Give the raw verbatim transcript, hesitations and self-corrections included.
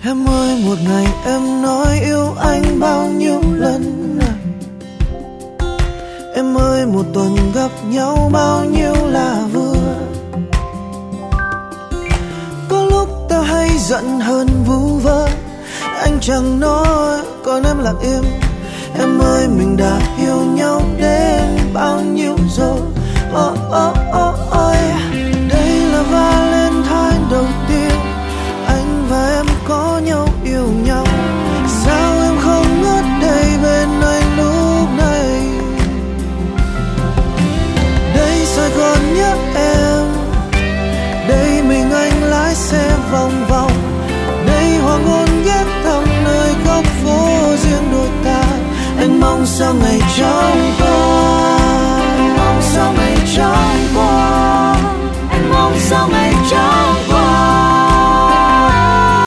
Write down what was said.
Em ơi một ngày em nói yêu anh bao nhiêu lần à? Em ơi một tuần gặp nhau bao nhiêu là vừa. Có lúc ta hay giận hơn vu vơ, anh chẳng nói còn em lặng im. Em ơi mình đã yêu nhau đến bao nhiêu rồi. Oh, oh, oh, oh. Đây là Valentine đầu tiên anh và em có nhau yêu nhau. Sao em không ngất đây bên anh lúc này? Đây Sài Gòn nhớ em, đây mình anh lái xe vòng vòng. Đây hoàng hôn ghé thăm nơi góc phố riêng đôi ta. Anh mong sao ngày trong tôi